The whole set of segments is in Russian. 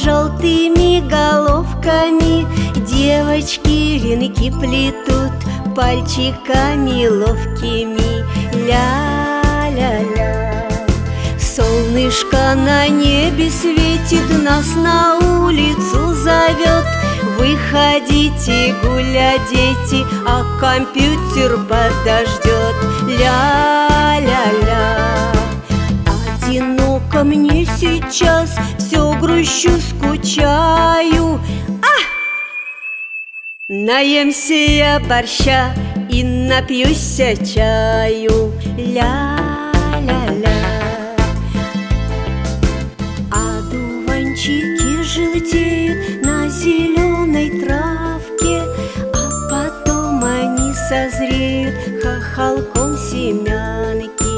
желтыми головками девочки венки плетут пальчиками ловкими. Ля-ля-ля. Солнышко на небе светит, нас на улицу зовет. Выходите гулять, дети, а компьютер подождет. Ля-ля-ля. Одиноко мне сейчас, все грущу, скучаю. Наемся я борща и напьюся чаю. Ля-ля-ля. Одуванчики желтеют на зеленой травке, а потом они созреют хохолком семянки.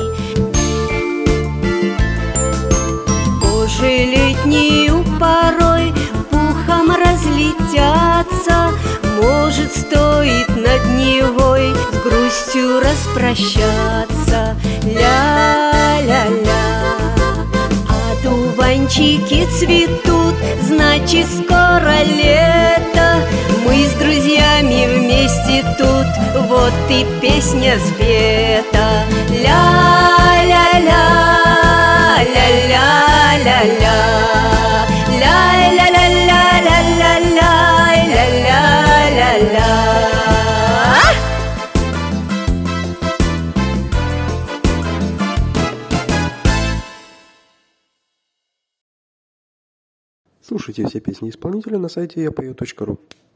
Кожи летнюю порой пухом разлетятся. Может, стоит над Невой с грустью распрощаться. Ля-ля-ля. Одуванчики цветут, значит, скоро лето. Мы с друзьями вместе тут, вот и песня спета. Ля-ля-ля, ля-ля-ля-ля, ля-ля-ля-ля-ля-ля-ля, ля-ля-ля-ля. Слушайте все песни исполнителя на сайте yapою.ru.